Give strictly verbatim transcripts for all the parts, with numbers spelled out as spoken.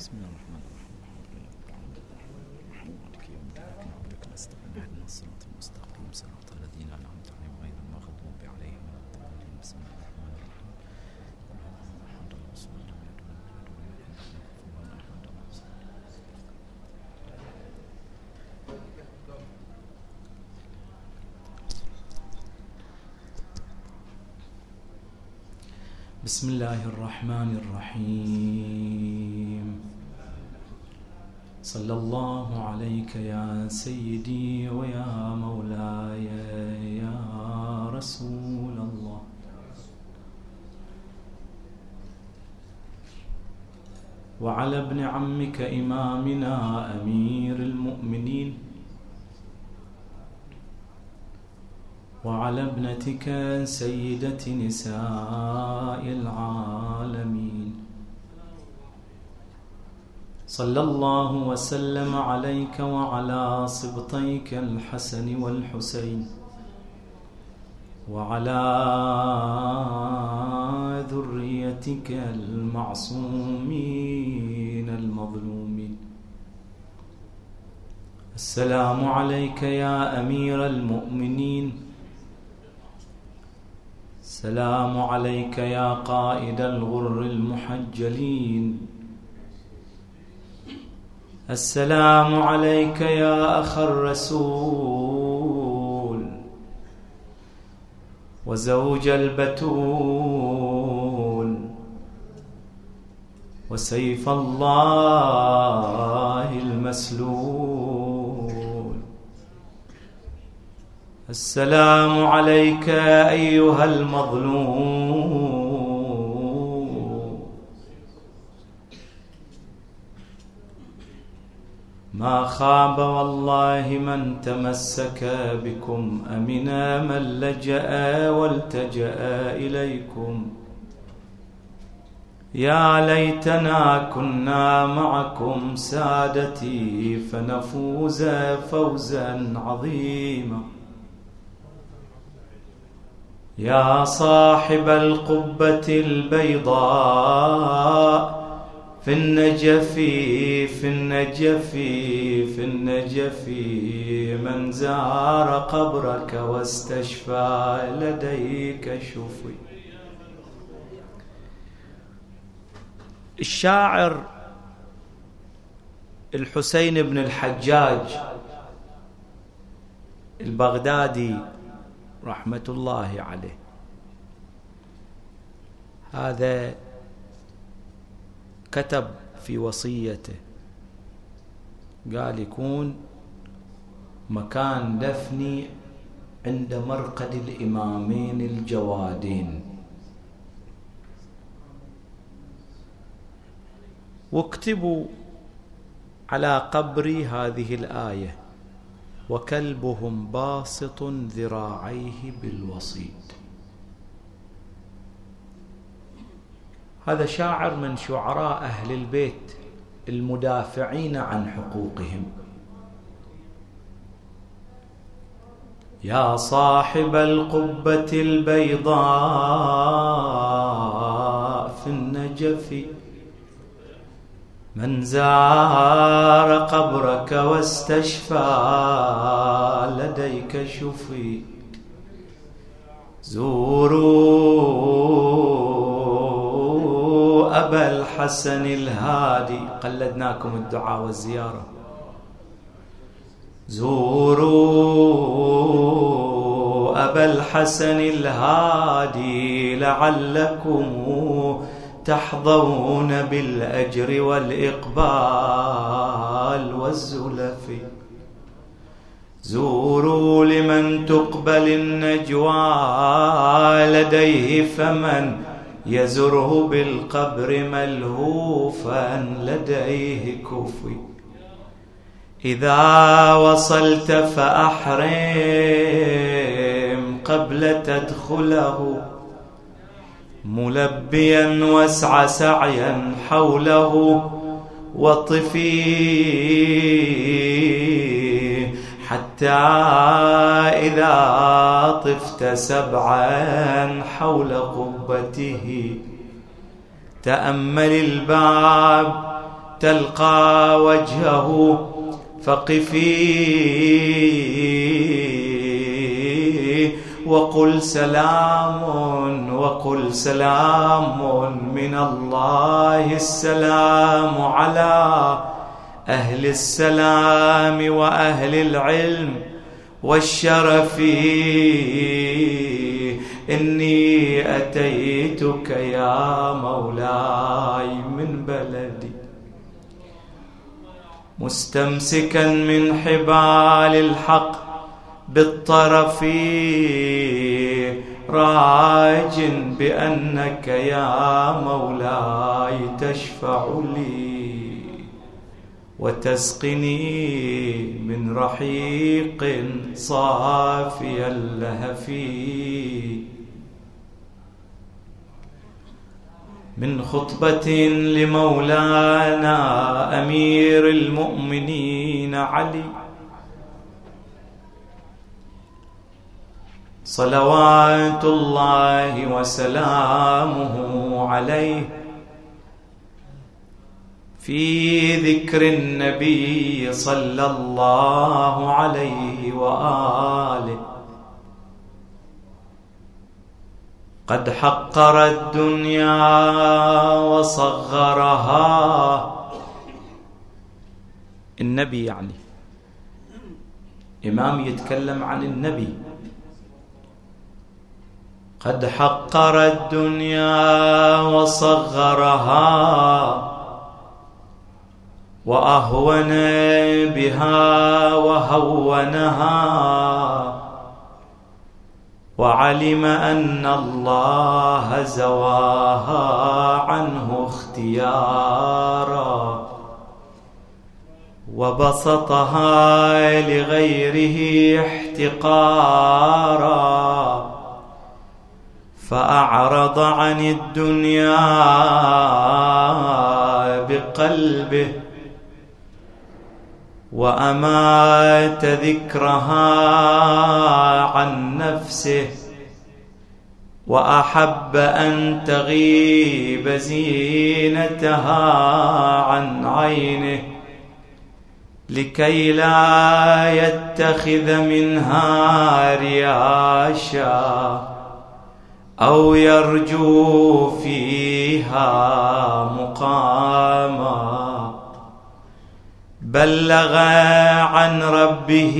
بسم الله الرحمن الرحيم. مالك يوم الدين نعبدك نستعين اهدنا الصراط المستقيم صراط الذين أنعمت عليهم غير المغضوب عليهم ولا الضالين. بسم الله الرحمن الرحيم. الحمد لله والصلاة بسم الله الرحمن الرحيم. صلى الله عليك يا سيدي ويا مولاي يا رسول الله. وعلى ابن عمك إمامنا أمير المؤمنين، وعلى ابنتك سيدة نساء العالمين. صلى الله وسلم عليك وعلى صبطيك الحسن والحسين، وعلى ذريتك المعصومين المظلومين. السلام عليك يا أمير المؤمنين. السلام عليك يا قائد الغر المحجلين. السلام عليك يا أخ الرسول وزوج البتول وسيف الله المسلول. السلام عليك أيها المظلوم. ما خاب والله من تمسك بكم، أمنا من لجأ والتجأ إليكم. يا ليتنا كنا معكم سادتي فنفوز فوزا عظيما. يا صاحب القبة البيضاء في النجف في النجف في النجف، من زار قبرك واستشفى لديك شفي. الشاعر الحسين بن الحجاج البغدادي رحمة الله عليه، هذا كتب في وصيته، قال يكون مكان دفني عند مرقد الإمامين الجوادين. واكتبوا على قبري هذه الآية: وكلبهم باسط ذراعيه بالوصيد. هذا شاعر من شعراء أهل البيت المدافعين عن حقوقهم. يا صاحب القبة البيضاء في النجف، من زار قبرك واستشفى لديك شفي. زوروا أبا الحسن الهادي، قلدناكم الدعاء والزيارة. زوروا أبا الحسن الهادي لعلكم تحظون بالأجر والإقبال والزلف. زوروا لمن تقبل النجوى لديه، فمن يزره بالقبر ملهوفا لديه كفي. إذا وصلت فأحرم قبل تدخله، ملبيا واسعى سعيا حوله. وطفي حتى إذا طفت سبعا حول قبته، تأمل الباب تلقى وجهه فقفي وقل سلام وقل سلام من الله السلام على أهل السلام وأهل العلم والشرف إني أتيتك يا مولاي من بلدي مستمسكا من حبال الحق بالطرف راج بأنك يا مولاي تشفع لي وتسقني من رحيق صافي اللهف من خطبة لمولانا أمير المؤمنين علي صلوات الله وسلامه عليه في ذكر النبي صلى الله عليه وآله قد حقر الدنيا وصغرها. النبي يعني إمام يتكلم عن النبي. قد حقر الدنيا وصغرها وأهون بها وهونها وعلم أن الله زواها عنه اختيارا وبسطها لغيره احتقارا فأعرض عن الدنيا بقلبه وأمات ذكرها عن نفسه وأحب أن تغيب زينتها عن عينه لكي لا يتخذ منها رياشا أو يرجو فيها مقاما بلغ عن ربه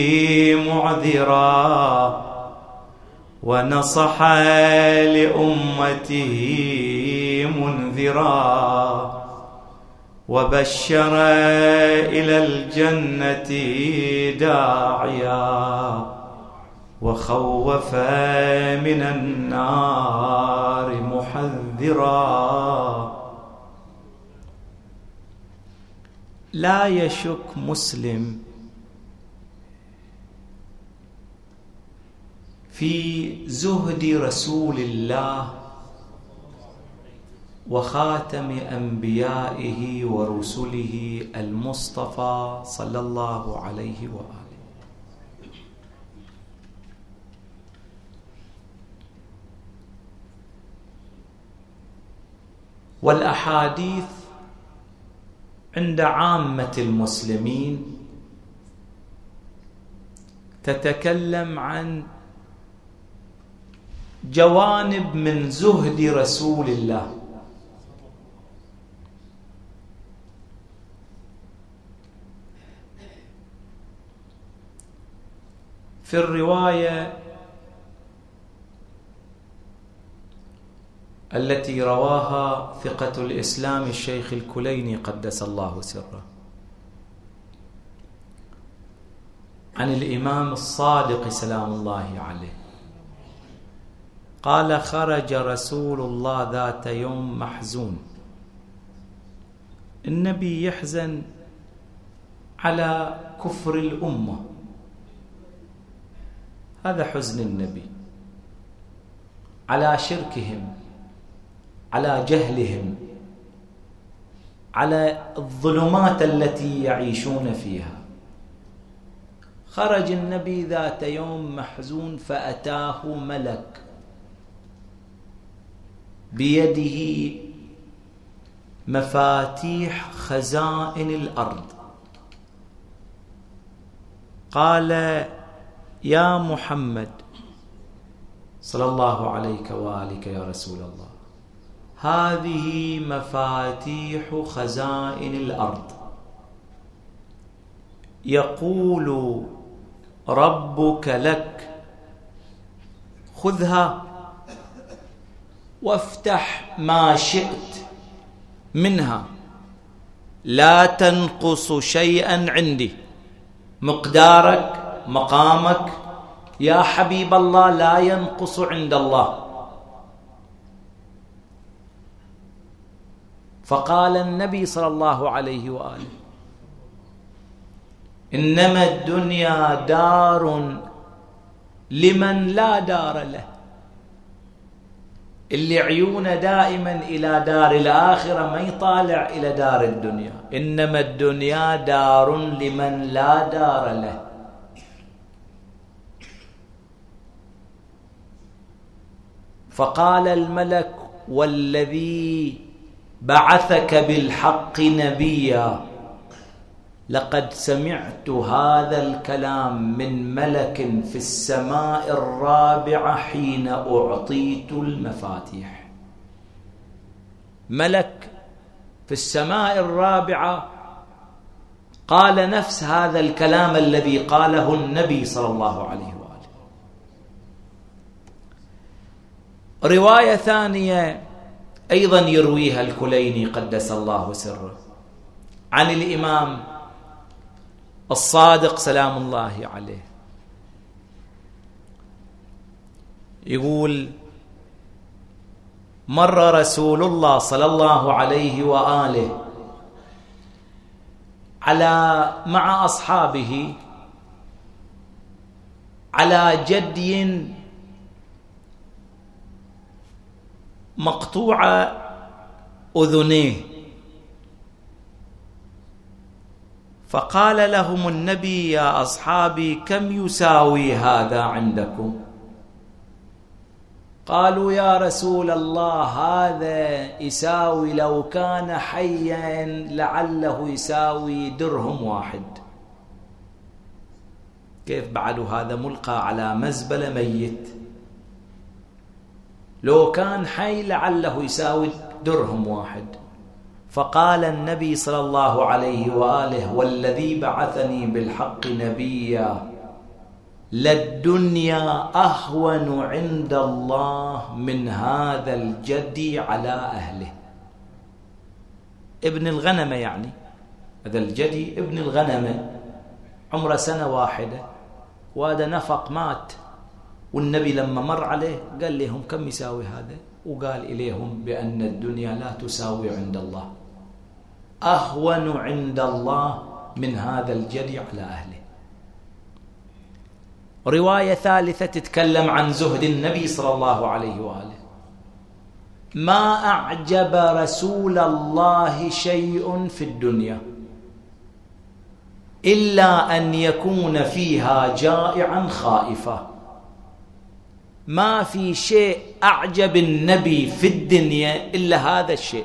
معذرا ونصح لأمته منذرا وبشر إلى الجنة داعيا وخوف من النار محذرا. لا يشك مسلم في زهد رسول الله وخاتم أنبيائه ورسله المصطفى صلى الله عليه وآله. والأحاديث عند عامة المسلمين تتكلم عن جوانب من زهد رسول الله. في الرواية التي رواها ثقة الإسلام الشيخ الكليني قدس الله سره عن الإمام الصادق سلام الله عليه قال: خرج رسول الله ذات يوم محزون. النبي يحزن على كفر الأمة، هذا حزن النبي، على شركهم، على جهلهم، على الظلمات التي يعيشون فيها. خرج النبي ذات يوم محزون فأتاه ملك بيده مفاتيح خزائن الأرض. قال: يا محمد صلى الله عليك وآلك يا رسول الله، هذه مفاتيح خزائن الأرض، يقول ربك لك: خذها وافتح ما شئت منها، لا تنقص شيئا عندي. مقدارك، مقامك يا حبيب الله لا ينقص عند الله. فقال النبي صلى الله عليه وآله: إنما الدنيا دار لمن لا دار له. اللي عيونه دائما إلى دار الآخرة ما يطالع إلى دار الدنيا. إنما الدنيا دار لمن لا دار له. فقال الملك: والذي بعثك بالحق نبيا، لقد سمعت هذا الكلام من ملك في السماء الرابعة حين أعطيت المفاتيح. ملك في السماء الرابعة قال نفس هذا الكلام الذي قاله النبي صلى الله عليه وآله. رواية ثانية أيضا يرويها الكليني قدس الله سره عن الإمام الصادق سلام الله عليه، يقول: مر رسول الله صلى الله عليه وآله على مع أصحابه على جدي مقطوع أذنيه، فقال لهم النبي: يا أصحابي كم يساوي هذا عندكم؟ قالوا: يا رسول الله هذا يساوي لو كان حيا لعله يساوي درهم واحد. كيف بعد هذا ملقى على مزبلة ميت؟ لو كان حي لعله يساوي درهم واحد. فقال النبي صلى الله عليه وآله: والذي بعثني بالحق نبيا، للدنيا أهون عند الله من هذا الجدي على أهله. ابن الغنمة يعني، هذا الجدي ابن الغنمة عمره سنة واحدة، وهذا نفق مات، والنبي لما مر عليه قال لهم: كم يساوي هذا؟ وقال إليهم بأن الدنيا لا تساوي عند الله، أهون عند الله من هذا الجدي على أهله. رواية ثالثة تتكلم عن زهد النبي صلى الله عليه وآله: ما أعجب رسول الله شيء في الدنيا إلا أن يكون فيها جائعا خائفا. ما في شيء أعجب النبي في الدنيا إلا هذا الشيء.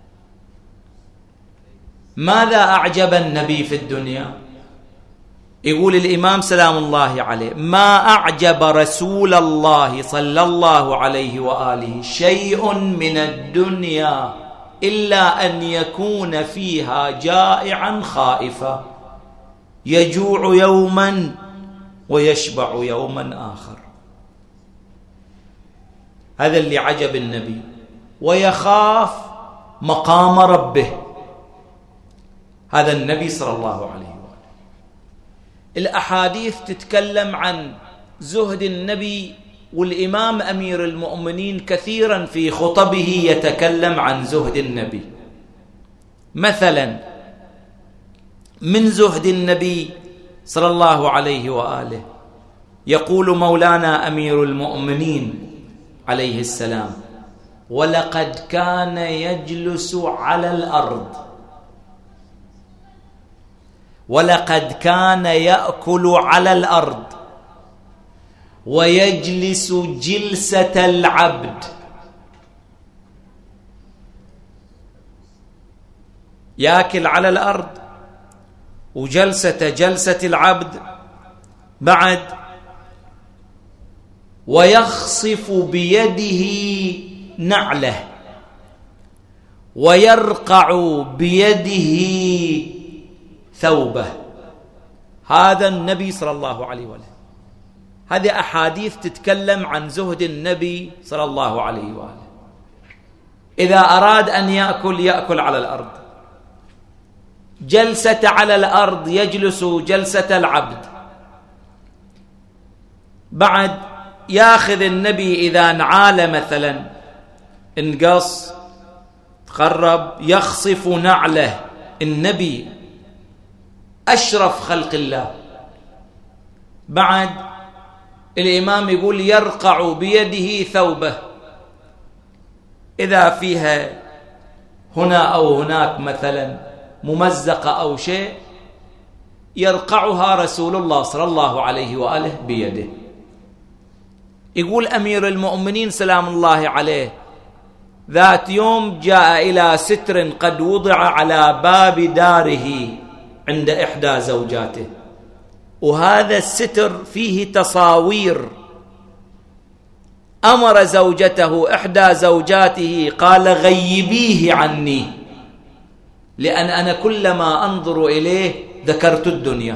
ماذا أعجب النبي في الدنيا؟ يقول الإمام سلام الله عليه: ما أعجب رسول الله صلى الله عليه وآله شيء من الدنيا إلا أن يكون فيها جائعا خائفا، يجوع يوما ويشبع يوما آخر. هذا اللي عجب النبي، ويخاف مقام ربه. هذا النبي صلى الله عليه وآله. الأحاديث تتكلم عن زهد النبي، والإمام أمير المؤمنين كثيرا في خطبه يتكلم عن زهد النبي. مثلا من زهد النبي صلى الله عليه وآله يقول مولانا أمير المؤمنين عليه السلام: ولقد كان يجلس على الأرض، ولقد كان يأكل على الأرض، ويجلس جلسة العبد، ياكل على الأرض، وجلسة جلسة العبد. بعد ويخصف بيده نعله، ويرقع بيده ثوبه. هذا النبي صلى الله عليه وسلم. هذه أحاديث تتكلم عن زهد النبي صلى الله عليه وآله. إذا أراد أن يأكل يأكل على الأرض، جلسة على الأرض يجلس جلسة العبد. بعد ياخذ النبي إذا نعال مثلا انقص تخرب يخصف نعله. النبي أشرف خلق الله. بعد الإمام يقول يرقع بيده ثوبه، إذا فيها هنا أو هناك مثلا ممزقة أو شيء يرقعها رسول الله صلى الله عليه وآله بيده. يقول أمير المؤمنين سلام الله عليه ذات يوم جاء إلى ستر قد وضع على باب داره عند إحدى زوجاته، وهذا الستر فيه تصاوير. أمر زوجته إحدى زوجاته قال غيبيه عني، لأن أنا كلما أنظر إليه ذكرت الدنيا.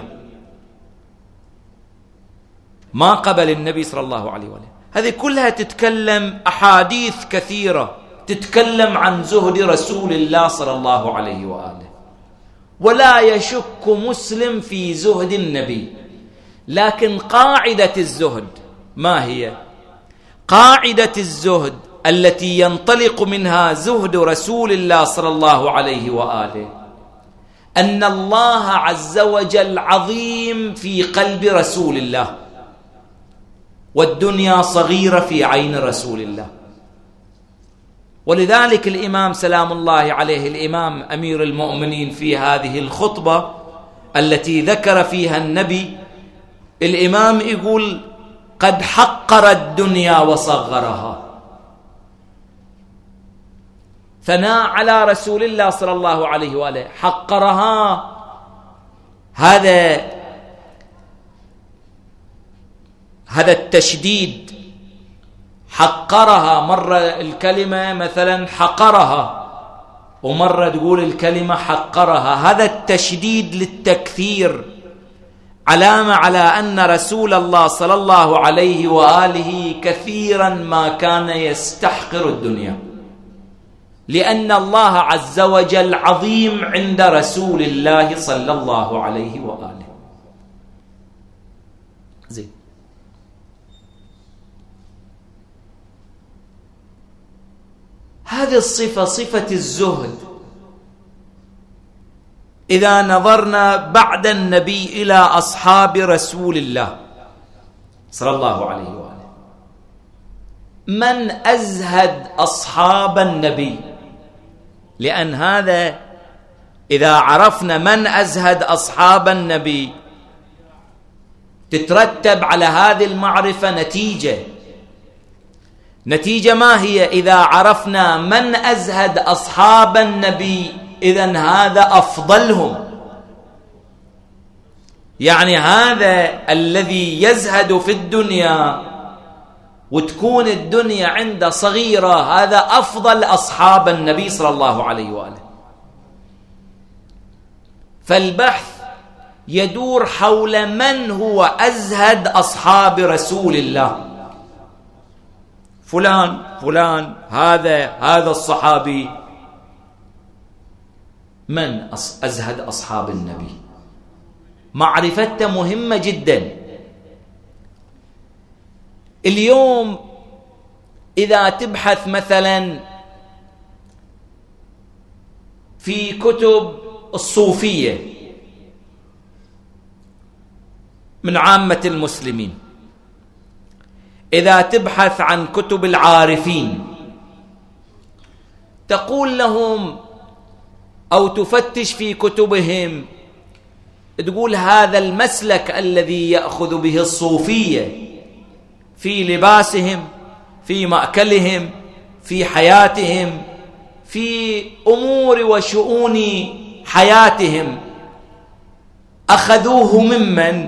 ما قبل النبي صلى الله عليه وسلم. هذه كلها تتكلم أحاديث كثيرة تتكلم عن زهد رسول الله صلى الله عليه وآله، ولا يشك مسلم في زهد النبي. لكن قاعدة الزهد ما هي؟ قاعدة الزهد التي ينطلق منها زهد رسول الله صلى الله عليه وآله أن الله عز وجل عظيم في قلب رسول الله، والدنيا صغيرة في عين رسول الله. ولذلك الإمام سلام الله عليه، الإمام أمير المؤمنين، في هذه الخطبة التي ذكر فيها النبي، الإمام يقول قد حقر الدنيا وصغرها. ثناء على رسول الله صلى الله عليه وآله. حقرها هذا هذا التشديد. حقرها مرة الكلمة مثلا حقرها، ومرة تقول الكلمة حقرها. هذا التشديد للتكثير علامة على أن رسول الله صلى الله عليه وآله كثيرا ما كان يستحقر الدنيا، لأن الله عز وجل عظيم عند رسول الله صلى الله عليه وآله. زين. هذه الصفة صفة الزهد. إذا نظرنا بعد النبي إلى أصحاب رسول الله صلى الله عليه وآله، من أزهد أصحاب النبي؟ لأن هذا إذا عرفنا من أزهد أصحاب النبي تترتب على هذه المعرفة نتيجة. نتيجة ما هي؟ إذا عرفنا من أزهد أصحاب النبي إذن هذا أفضلهم. يعني هذا الذي يزهد في الدنيا وتكون الدنيا عنده صغيرة، هذا أفضل أصحاب النبي صلى الله عليه وآله. فالبحث يدور حول من هو أزهد أصحاب رسول الله. فلان فلان هذا هذا الصحابي من أزهد أصحاب النبي. معرفته مهمة جدا. اليوم إذا تبحث مثلا في كتب الصوفية من عامة المسلمين، إذا تبحث عن كتب العارفين، تقول لهم أو تفتش في كتبهم، تقول هذا المسلك الذي يأخذ به الصوفية في لباسهم، في مأكلهم، في حياتهم، في أمور وشؤون حياتهم أخذوه ممن؟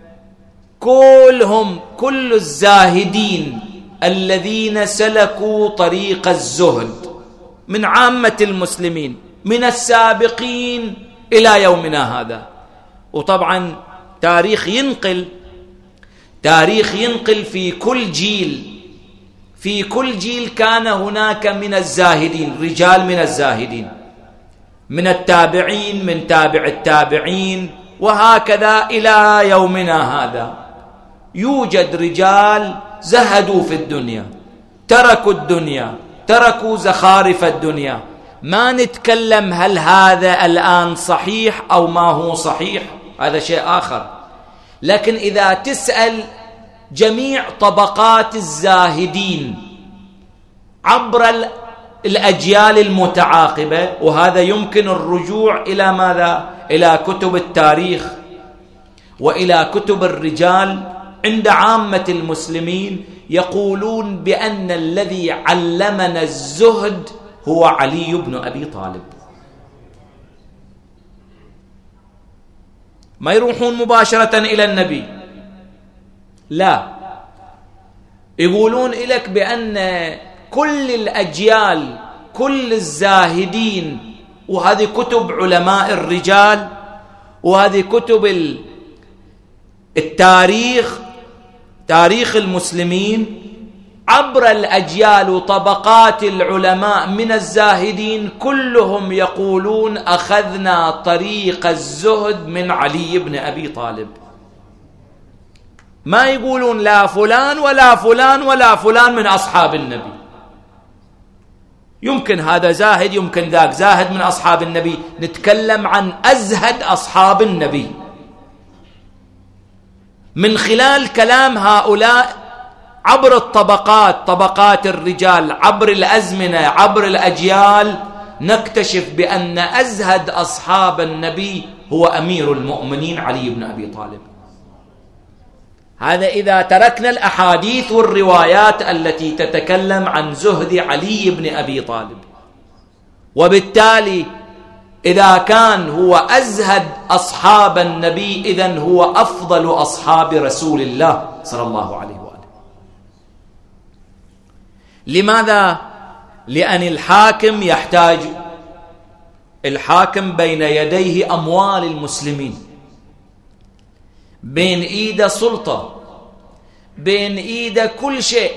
كلهم، كل الزاهدين الذين سلكوا طريق الزهد من عامة المسلمين من السابقين إلى يومنا هذا. وطبعا تاريخ ينقل تاريخ ينقل في كل جيل في كل جيل كان هناك من الزاهدين، رجال من الزاهدين، من التابعين، من تابع التابعين، وهكذا إلى يومنا هذا. يوجد رجال زهدوا في الدنيا، تركوا الدنيا، تركوا زخارف الدنيا. ما نتكلم هل هذا الآن صحيح أو ما هو صحيح، هذا شيء آخر. لكن إذا تسأل جميع طبقات الزاهدين عبر الأجيال المتعاقبة، وهذا يمكن الرجوع إلى ماذا؟ إلى كتب التاريخ وإلى كتب الرجال. عند عامة المسلمين يقولون بأن الذي علمنا الزهد هو علي بن أبي طالب. ما يروحون مباشرة إلى النبي، لا، يقولون لك بأن كل الأجيال، كل الزاهدين، وهذه كتب علماء الرجال، وهذه كتب التاريخ، تاريخ المسلمين عبر الأجيال وطبقات العلماء من الزاهدين، كلهم يقولون أخذنا طريق الزهد من علي بن أبي طالب. ما يقولون لا فلان ولا فلان ولا فلان من أصحاب النبي. يمكن هذا زاهد، يمكن ذاك زاهد من أصحاب النبي. نتكلم عن أزهد أصحاب النبي. من خلال كلام هؤلاء عبر الطبقات، طبقات الرجال، عبر الأزمنة، عبر الأجيال، نكتشف بأن أزهد أصحاب النبي هو أمير المؤمنين علي بن أبي طالب. هذا إذا تركنا الأحاديث والروايات التي تتكلم عن زهد علي بن أبي طالب. وبالتالي إذا كان هو أزهد أصحاب النبي، إذن هو أفضل أصحاب رسول الله صلى الله عليه وآله. لماذا؟ لأن الحاكم يحتاج، الحاكم بين يديه أموال المسلمين، بين إيده سلطة، بين إيده كل شيء.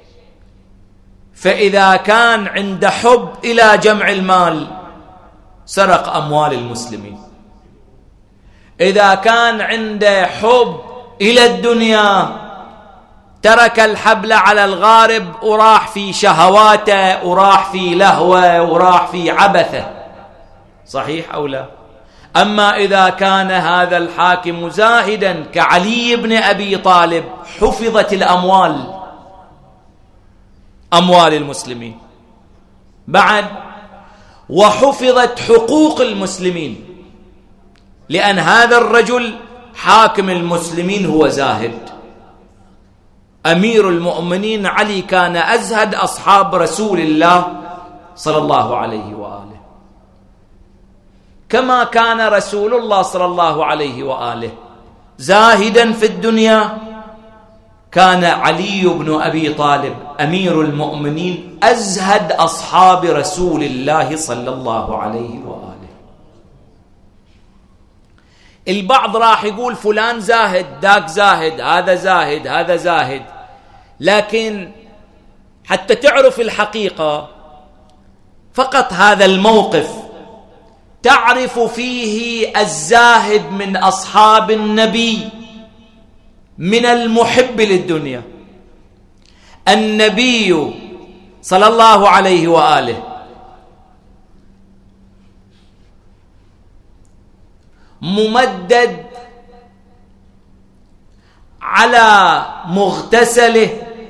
فإذا كان عنده حب إلى جمع المال سرق أموال المسلمين. إذا كان عنده حب إلى الدنيا ترك الحبل على الغارب وراح في شهواته وراح في لهوه وراح في عبثه. صحيح أو لا؟ أما إذا كان هذا الحاكم زاهدا كعلي بن أبي طالب حفظت الأموال، أموال المسلمين بعد، وحفظت حقوق المسلمين، لأن هذا الرجل حاكم المسلمين هو زاهد. أمير المؤمنين علي كان أزهد أصحاب رسول الله صلى الله عليه وآله، كما كان رسول الله صلى الله عليه وآله زاهدا في الدنيا، كان علي بن أبي طالب أمير المؤمنين أزهد أصحاب رسول الله صلى الله عليه وآله. البعض راح يقول فلان زاهد، ذاك زاهد، هذا زاهد، هذا زاهد، لكن حتى تعرف الحقيقة فقط هذا الموقف تعرف فيه الزاهد من أصحاب النبي من المحب للدنيا. النبي صلى الله عليه وآله ممدد على مغتسله،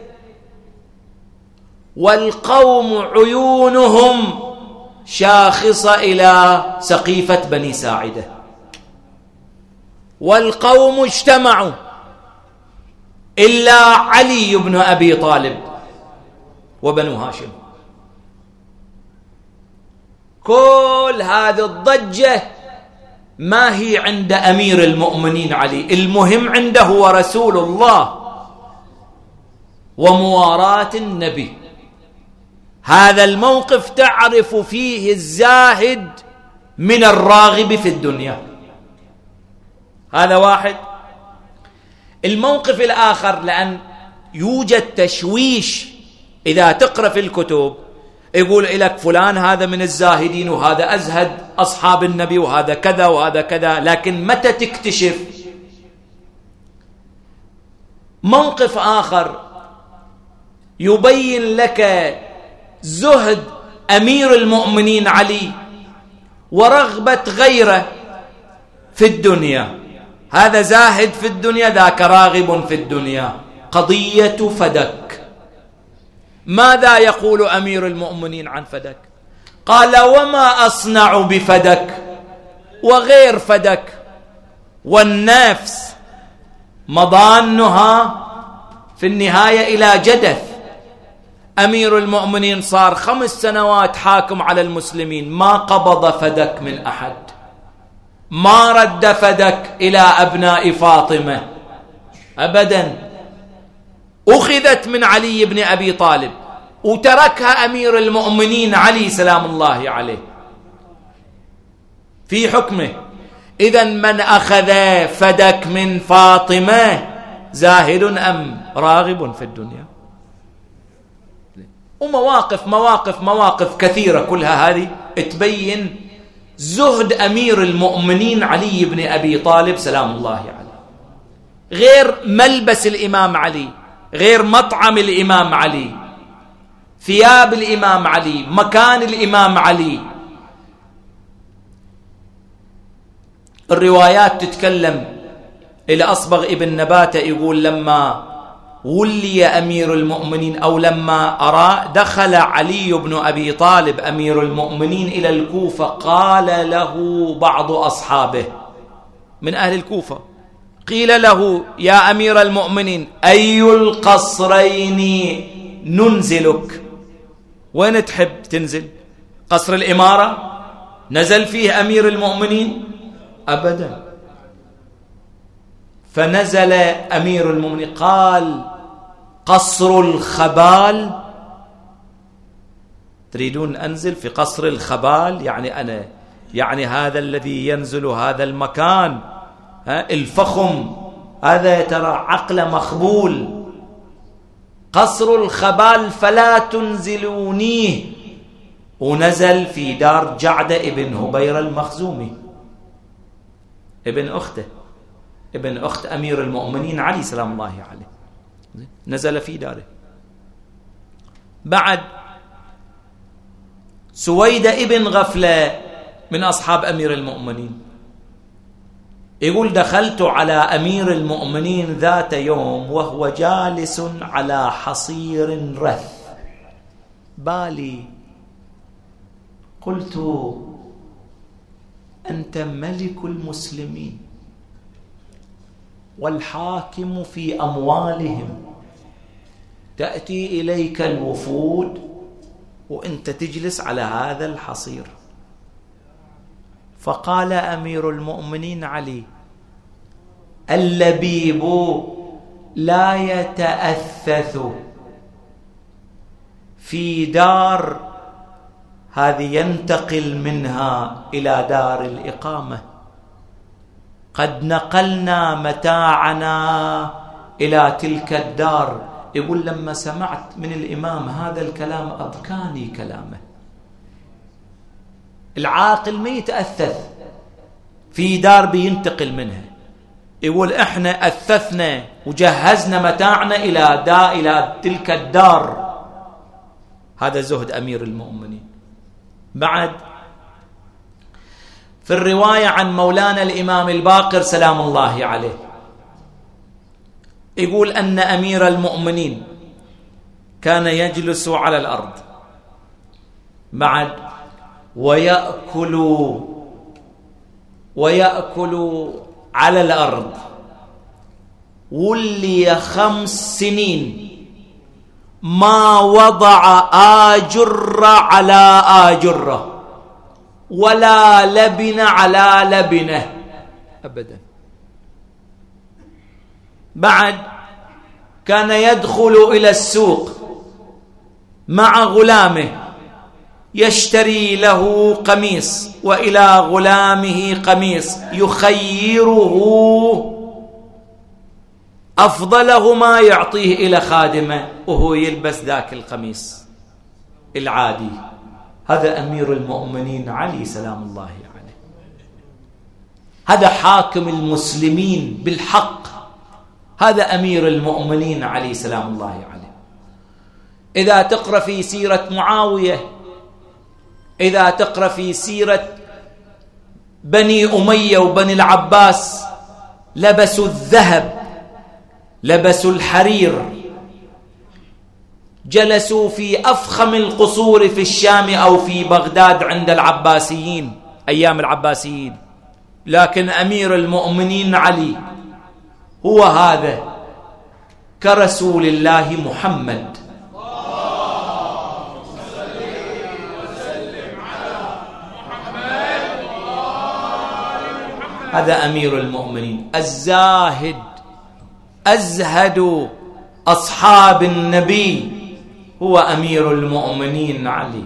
والقوم عيونهم شاخصة إلى سقيفة بني ساعدة، والقوم اجتمعوا إلا علي بن أبي طالب وبنو هاشم. كل هذه الضجة ما هي عند أمير المؤمنين علي، المهم عنده هو رسول الله ومواراة النبي. هذا الموقف تعرف فيه الزاهد من الراغب في الدنيا. هذا واحد. الموقف الآخر، لأن يوجد تشويش إذا تقرأ في الكتب، يقول لك فلان هذا من الزاهدين وهذا أزهد أصحاب النبي وهذا كذا وهذا كذا، لكن متى تكتشف موقف آخر يبين لك زهد أمير المؤمنين علي ورغبة غيره في الدنيا. هذا زاهد في الدنيا، ذاك راغب في الدنيا. قضية فدك. ماذا يقول أمير المؤمنين عن فدك؟ قال: وما أصنع بفدك وغير فدك، والنفس مضانها في النهاية إلى جدث. أمير المؤمنين صار خمس سنوات حاكم على المسلمين، ما قبض فدك من أحد، ما رد فدك إلى أبناء فاطمة أبدا، أخذت من علي بن أبي طالب وتركها أمير المؤمنين علي سلام الله عليه في حكمه. إذن من أخذ فدك من فاطمة زاهد أم راغب في الدنيا؟ ومواقف مواقف مواقف كثيرة كلها هذه تبين زهد أمير المؤمنين علي بن أبي طالب سلام الله عليه. غير ملبس الإمام علي، غير مطعم الإمام علي، ثياب الإمام علي، مكان الإمام علي. الروايات تتكلم إلى أصبغ ابن نباتة يقول: لما ولي أمير المؤمنين أو لما أرى دخل علي بن أبي طالب أمير المؤمنين إلى الكوفة، قال له بعض أصحابه من أهل الكوفة، قيل له: يا أمير المؤمنين أي القصرين ننزلك؟ وين تحب تنزل؟ قصر الإمارة نزل فيه أمير المؤمنين؟ أبدا. فنزل أمير المؤمنين قال: قصر الخبال، تريدون أنزل في قصر الخبال؟ يعني أنا يعني هذا الذي ينزل هذا المكان ها الفخم هذا ترى عقل مخبول. قصر الخبال فلا تنزلونيه. ونزل في دار جعدة ابن هبير المخزومي، ابن أخته، ابن أخت أمير المؤمنين علي سلام الله عليه، نزل في داره. بعد سويد ابن غفلة من أصحاب أمير المؤمنين يقول: دخلت على أمير المؤمنين ذات يوم وهو جالس على حصير رث بالي، قلت: أنت ملك المسلمين والحاكم في أموالهم، تأتي إليك الوفود وأنت تجلس على هذا الحصير. فقال أمير المؤمنين علي: اللبيب لا يتأثث في دار هذه ينتقل منها إلى دار الإقامة، قد نقلنا متاعنا إلى تلك الدار. يقول: لما سمعت من الإمام هذا الكلام أبكاني كلامه. العاقل ما يتأثث في دار بينتقل منها. يقول: إحنا أثثنا وجهزنا متاعنا إلى دا إلى تلك الدار. هذا زهد أمير المؤمنين. بعد في الرواية عن مولانا الإمام الباقر سلام الله عليه يقول أن أمير المؤمنين كان يجلس على الأرض بعد ويأكل ويأكل على الأرض. ولي خمس سنين ما وضع آجر على آجرة، ولا لبن على لبنه أبدا. بعد كان يدخل إلى السوق مع غلامه يشتري له قميص وإلى غلامه قميص، يخيره أفضلهما يعطيه إلى خادمه وهو يلبس ذاك القميص العادي. هذا أمير المؤمنين علي سلام الله عليه، هذا حاكم المسلمين بالحق، هذا أمير المؤمنين علي سلام الله عليه. إذا تقرأ في سيرة معاوية، إذا تقرأ في سيرة بني أمية وبني العباس، لبسوا الذهب، لبسوا الحرير، جلسوا في أفخم القصور في الشام أو في بغداد عند العباسيين أيام العباسيين. لكن أمير المؤمنين علي هو هذا كرسول الله محمد. هذا أمير المؤمنين الزاهد أزهد أصحاب النبي، هو أمير المؤمنين علي.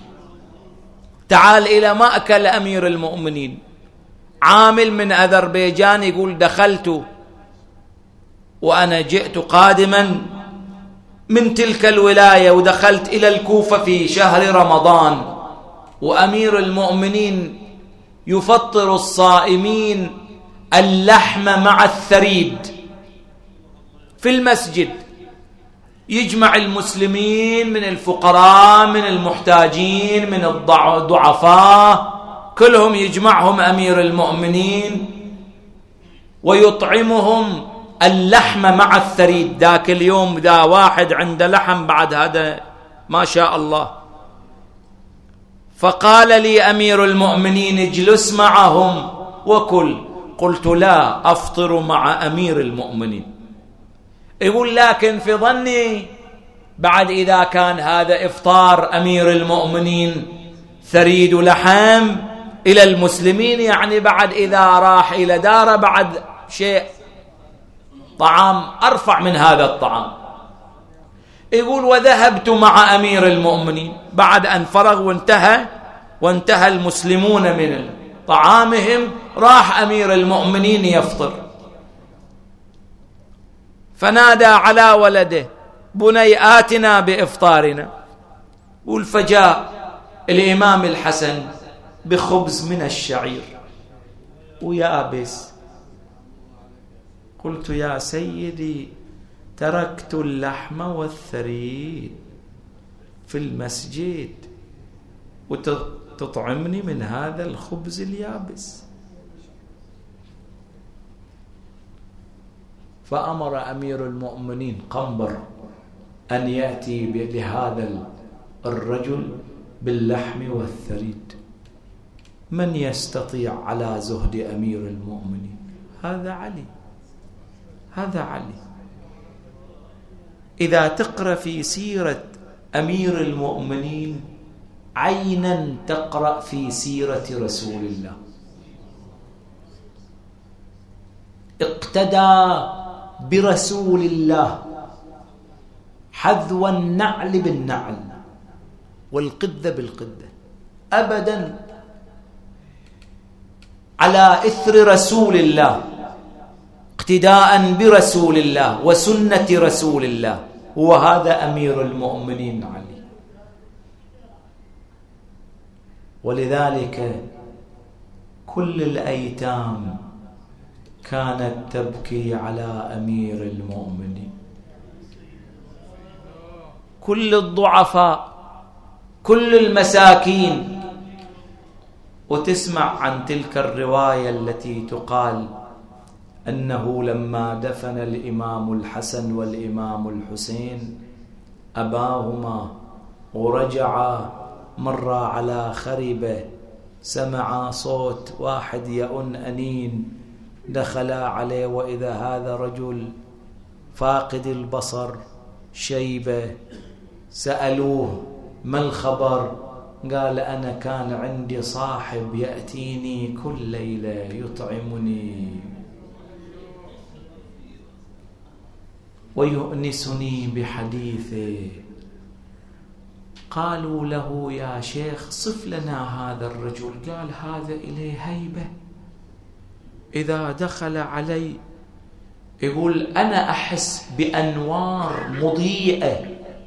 تعال إلى مأكل أمير المؤمنين. عامل من أذربيجان يقول دخلت وأنا جئت قادما من تلك الولاية ودخلت إلى الكوفة في شهر رمضان، وأمير المؤمنين يفطر الصائمين اللحم مع الثريد في المسجد، يجمع المسلمين من الفقراء من المحتاجين من الضعفاء كلهم، يجمعهم أمير المؤمنين ويطعمهم اللحم مع الثريد. ذاك اليوم ذا واحد عنده لحم بعد هذا ما شاء الله. فقال لي أمير المؤمنين اجلس معهم وكل. قلت لا أفطر مع أمير المؤمنين. يقول لكن في ظني بعد إذا كان هذا إفطار أمير المؤمنين ثريد لحم إلى المسلمين، يعني بعد إذا راح إلى داره بعد شيء طعام أرفع من هذا الطعام. يقول وذهبت مع أمير المؤمنين بعد أن فرغ وانتهى وانتهى المسلمون من طعامهم، راح أمير المؤمنين يفطر، فنادى على ولده بني آتنا بإفطارنا. فجاء الإمام الحسن بخبز من الشعير ويابس. قلت يا سيدي تركت اللحم والثريد في المسجد وتطعمني من هذا الخبز اليابس. فأمر أمير المؤمنين قنبر أن يأتي لهذا الرجل باللحم والثريد. من يستطيع على زهد أمير المؤمنين؟ هذا علي، هذا علي. إذا تقرأ في سيرة أمير المؤمنين عينا تقرأ في سيرة رسول الله. اقتدى برسول الله حذو النعل بالنعل والقدة بالقدة، أبدا على إثر رسول الله، اقتداء برسول الله وسنة رسول الله. هو هذا أمير المؤمنين علي. ولذلك كل الأيتام كانت تبكي على أمير المؤمنين، كل الضعفاء كل المساكين. وتسمع عن تلك الرواية التي تقال أنه لما دفن الإمام الحسن والإمام الحسين أباهما ورجعا مر على خربة، سمع صوت واحد يئن أنين، دخلا عليه وإذا هذا رجل فاقد البصر شيبة. سألوه ما الخبر؟ قال أنا كان عندي صاحب يأتيني كل ليلة يطعمني ويؤنسني بحديثه. قالوا له يا شيخ صف لنا هذا الرجل. قال هذا إليه هيبة، إذا دخل علي يقول أنا أحس بأنوار مضيئة،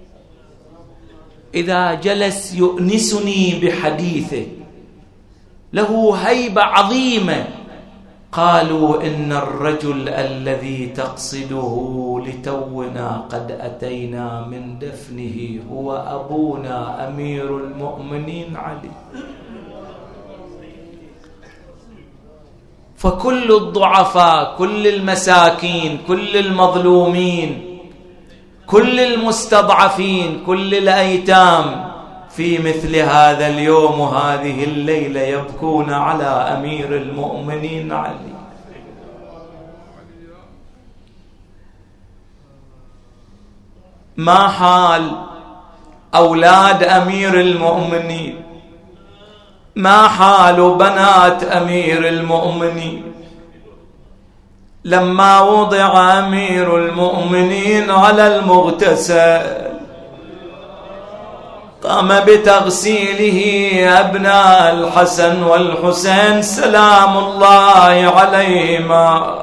إذا جلس يؤنسني بحديثه، له هيبة عظيمة. قالوا إن الرجل الذي تقصده لتونا قد أتينا من دفنه هو أبونا أمير المؤمنين علي. فكل الضعفاء، كل المساكين، كل المظلومين، كل المستضعفين، كل الأيتام في مثل هذا اليوم وهذه الليلة يبكون على أمير المؤمنين علي. ما حال أولاد أمير المؤمنين؟ ما حال بنات أمير المؤمنين؟ لما وضع أمير المؤمنين على المغتسل قام بتغسيله أبناء الحسن والحسين سلام الله عليهما.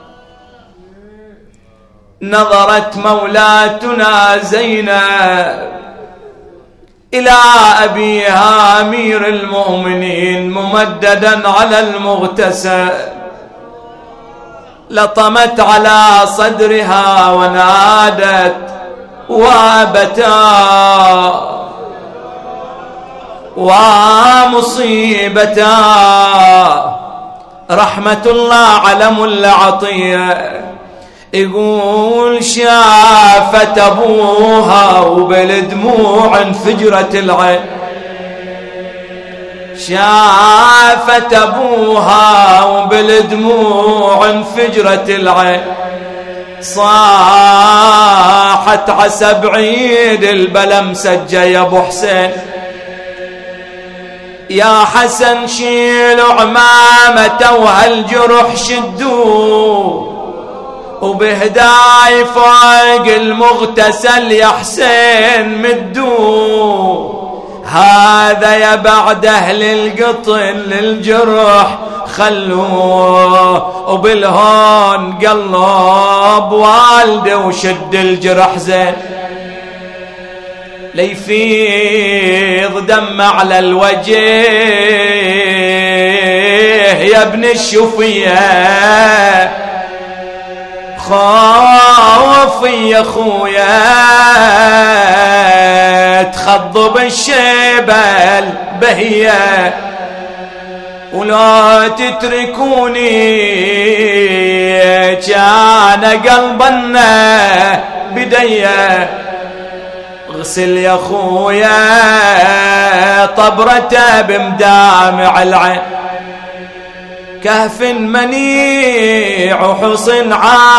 نظرت مولاتنا زينب إلى أبيها أمير المؤمنين ممددا على المغتسل، لطمت على صدرها ونادت وابتا ومصيبتا. رحمة الله على ملا عطية يقول شافت أبوها وبالدموع انفجرت العين، شافت أبوها وبالدموع انفجرت العين. صاحت عسى بعيد البلا مسجى يا ابو حسين، يا حسن شيلوا عمامته وهالجرح شدوه وبهداي فوق المغتسل يا حسين مدوه. هذا يا بعد أهل القطن للجرح خلوه وبالهون قلب والده وشد الجرح زين ليفيض دم على الوجه. يا ابن الشفيه خوفي يا خويا تخضب الشيبة البهية ولا تتركوني كان قلبنا بديا. اغسل يا خويا طبرته بمدامع العين، كهف منيع وحصن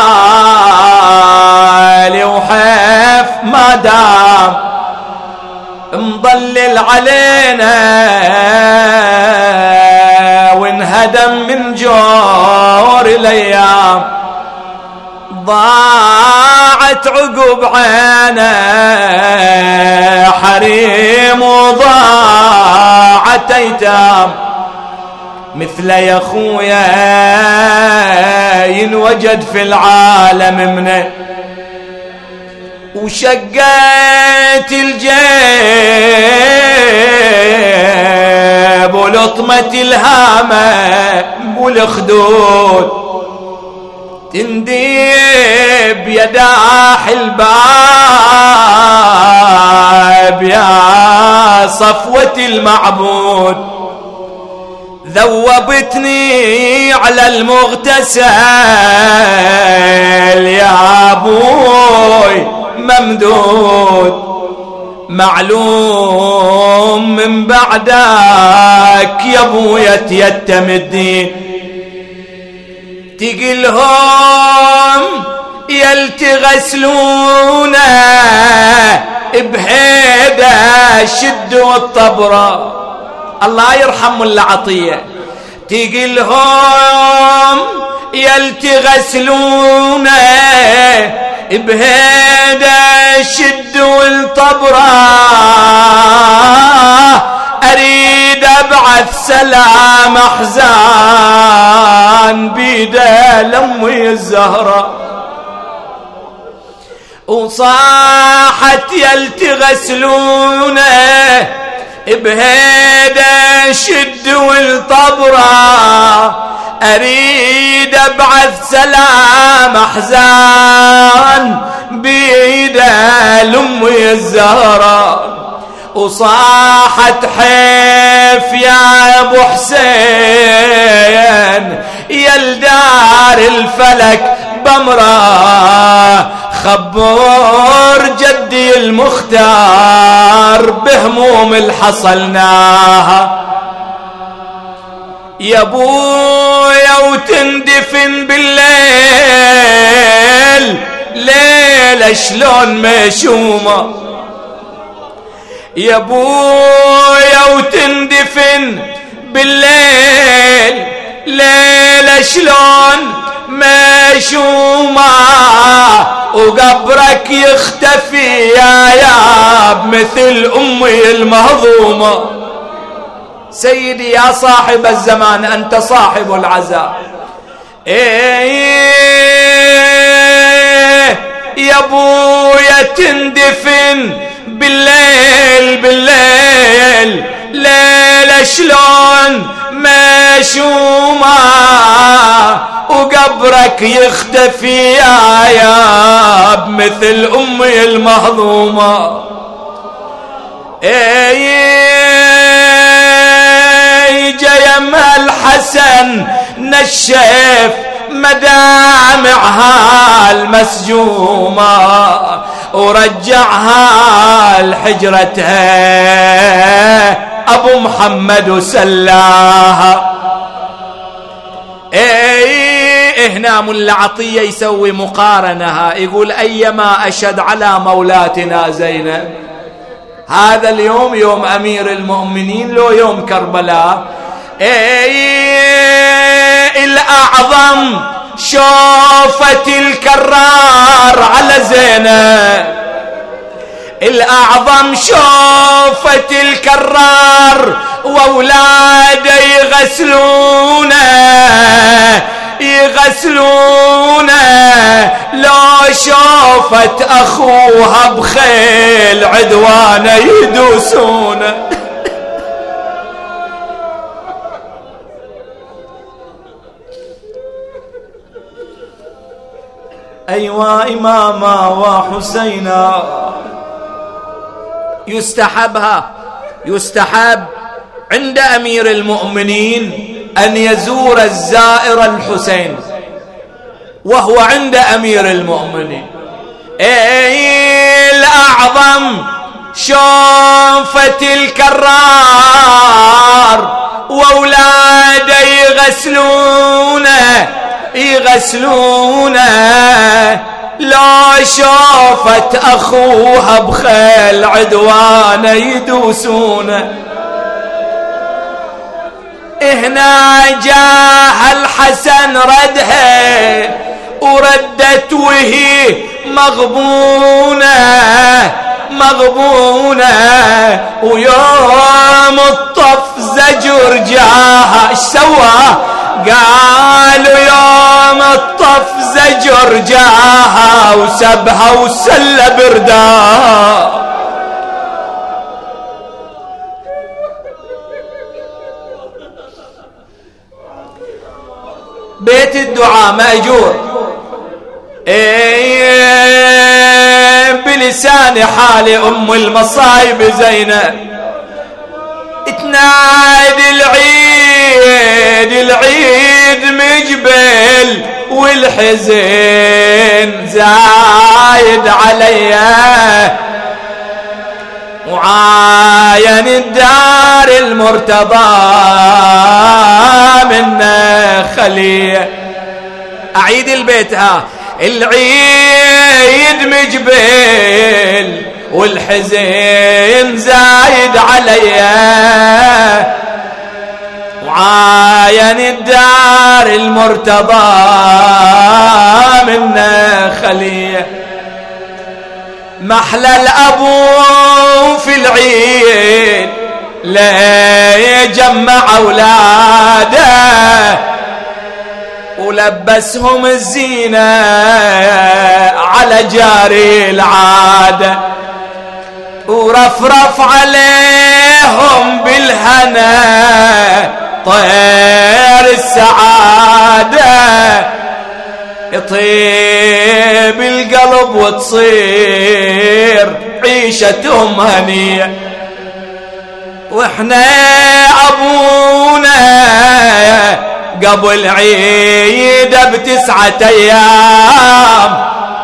عالي وحيف ما دام مضلل علينا وانهدم من جور الايام. ضاعت عقب عينا حريم وضاعت ايتام مثل يا خويا ينوجد في العالم منه. وشقيت الجيب ولطمة الهامة والخدود تنديب يداح الباب يا صفوة المعبود. ذوبتني على المغتسل يا أبوي ممدود، معلوم من بعدك يا أبويا تيتم الدين. تقلهم يلتغسلونه بهيدا شدوا الطبرة. الله يرحم ملا عطية تقلهم يلتغسلونه بهيدا شدوا الطبرة، أريد أبعث سلام أحزان بيده لأمي الزهرة. وصاحت يلتغسلونه بهيدا شدوا الطبرة، أريد أبعث سلام أحزان بيده لأمي الزهرة. وصاحت حيف يا أبو حسين يلدار الفلك بمرة، خبر جدي المختار بهموم الحصلناها. يا ابويا وتندفن بالليل ليلة شلون مشومة، يا ابويا وتندفن بالليل ليلة شلون مشومة، وقبرك يختفي يا ياب مثل أمي المهضومة. سيدي يا صاحب الزمان أنت صاحب العزاء، إيه يا ابويا تندفن بالليل بالليل ليلة شلون مشومة، وقبرك يختفي يا ياب مثل أمي المهضومة. اي جيم الحسن نشف مدامعها المسجومة، ورجعها لحجرتها أبو محمد وسلاها. اي هنا ملا عطية يسوي مقارنها، يقول أيما أشد على مولاتنا زينب، هذا اليوم يوم أمير المؤمنين لو يوم كربلاء، اي الأعظم شوفت الكرار على زينب، الأعظم شوفت الكرار وأولاده يغسلونه يغسلونه، لو شوفت أخوها بخيل عدوانه يدوسونه. أيوا إماما وحسينا يستحبها يستحب عند أمير المؤمنين أن يزور الزائر الحسين وهو عند أمير المؤمنين. أي الأعظم شوفت الكرار وأولاده يغسلونه يغسلونه، لا شوفت أخوها بخيل عدوانه يدوسونه. هنا جاه الحسن ردها وردت وهي مغبونة مغبونة، ويوم الطف زجر جاها ايش سوى؟ قالوا يوم الطف زجر جاها وسبها وسل برداها. بيت الدعاء مأجور ايه بلسان حال ام المصايب زينب، تنادي العيد العيد مجبل والحزن زايد عليا، وعاين الدار المرتضى منا خليه. أعيد البيت ها، العيد مجبل والحزن زايد عليا، وعاين الدار المرتضى منا خليه، محلى الأبو في العيد لا يجمع أولاده، ولبسهم الزينة على جاري العادة، ورفرف عليهم بالهنا طير السعادة، يطيب القلب وتصير عيشتهم هنية. واحنا ابونا قبل عيده بتسعة ايام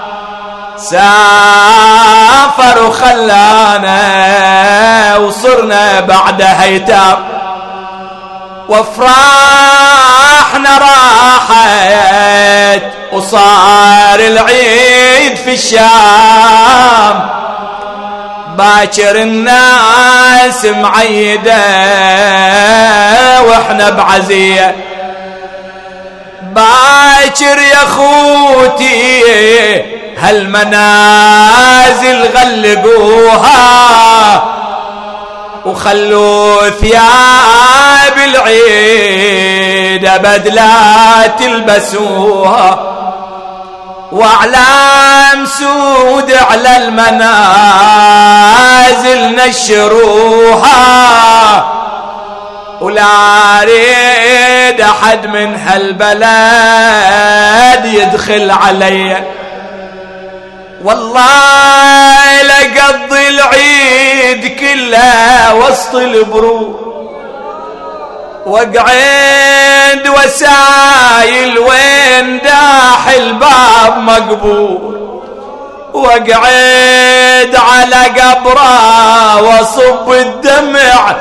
سافر وخلانا، وصرنا بعدها ايتام، وافراحنا راحت وصار العيد في الشام، باكر الناس معيدة واحنا بعزية، باكر يا خوتي هالمنازل غلقوها، وخلوا ثياب العيد ابد لا تلبسوها، واعلام سود على المنازل نشروها، ولا اريد احد من هالبلد يدخل علي، والله لقضي العيد كله وسط البرود، واقعد وسايل وين داح الباب مقبول، واقعد على قبره وصب الدمع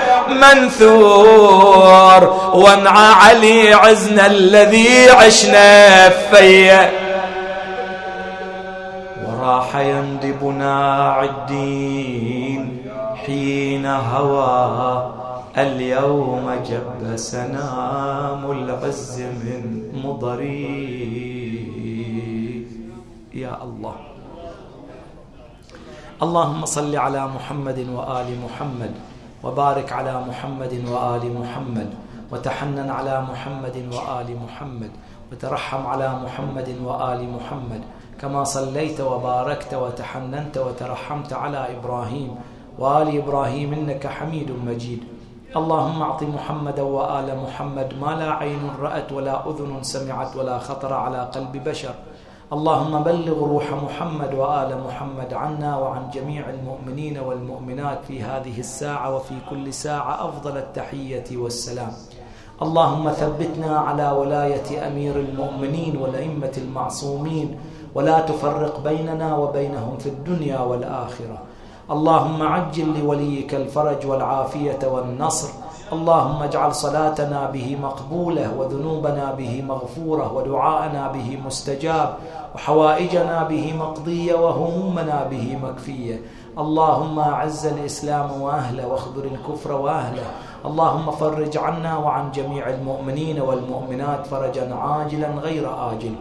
منثور، وانعى علي عزنا الذي عشنا فيه، وراح يندبنا عالدين حين هوى، اليوم جب سنام العز من مضري. يا الله، اللهم صل على محمد وآل محمد، وبارك على محمد وآل محمد، وتحنن على محمد وآل محمد، وترحم على محمد وآل محمد، كما صليت وباركت وتحننت وترحمت على إبراهيم وآل إبراهيم إنك حميد مجيد. اللهم اعط محمدا وآل محمد ما لا عين رأت ولا أذن سمعت ولا خطر على قلب بشر. اللهم بلغ روح محمد وآل محمد عنا وعن جميع المؤمنين والمؤمنات في هذه الساعة وفي كل ساعة أفضل التحية والسلام. اللهم ثبتنا على ولاية أمير المؤمنين والأئمة المعصومين، ولا تفرق بيننا وبينهم في الدنيا والآخرة. اللهم عجل لوليك الفرج والعافية والنصر. اللهم اجعل صلاتنا به مقبولة، وذنوبنا به مغفورة، ودعاءنا به مستجاب، وحوائجنا به مقضية، وهمومنا به مكفية. اللهم أعز الإسلام وأهله، واخذل الكفر وأهله. اللهم فرج عنا وعن جميع المؤمنين والمؤمنات فرجا عاجلا غير آجل.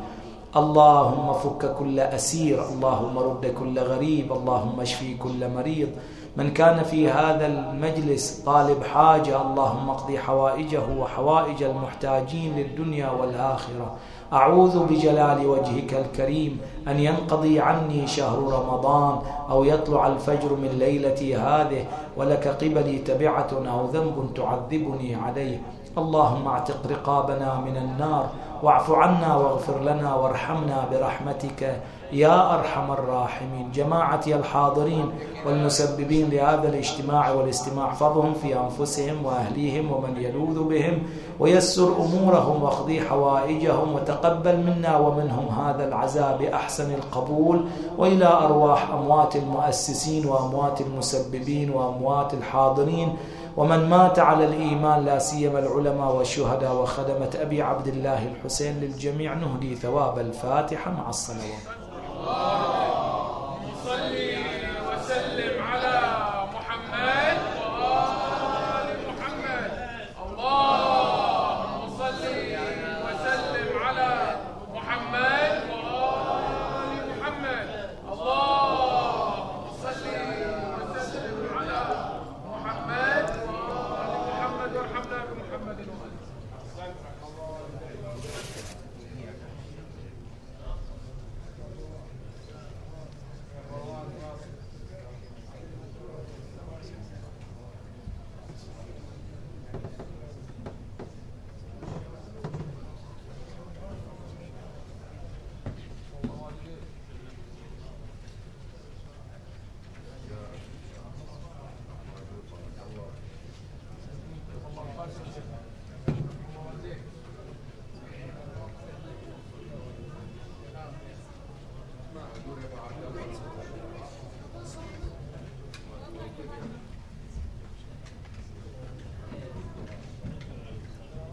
اللهم فك كل أسير، اللهم رد كل غريب، اللهم اشفي كل مريض. من كان في هذا المجلس طالب حاجة اللهم اقضي حوائجه وحوائج المحتاجين للدنيا والآخرة. أعوذ بجلال وجهك الكريم أن ينقضي عني شهر رمضان، أو يطلع الفجر من ليلتي هذه ولك قبلي تبعة أو ذنب تعذبني عليه. اللهم اعتق رقابنا من النار، واعف عنا واغفر لنا وارحمنا برحمتك يا أرحم الراحمين. جماعتي الحاضرين والمسببين لهذا الاجتماع والاستماع، احفظهم في أنفسهم وأهليهم ومن يلوذ بهم، ويسر أمورهم واقضي حوائجهم، وتقبل منا ومنهم هذا العزاء بأحسن القبول، وإلى أرواح أموات المؤسسين وأموات المسببين وأموات الحاضرين ومن مات على الإيمان لا سيما العلماء والشهداء وخدمة أبي عبد الله الحسين، للجميع نهدي ثواب الفاتحة مع الصلوات.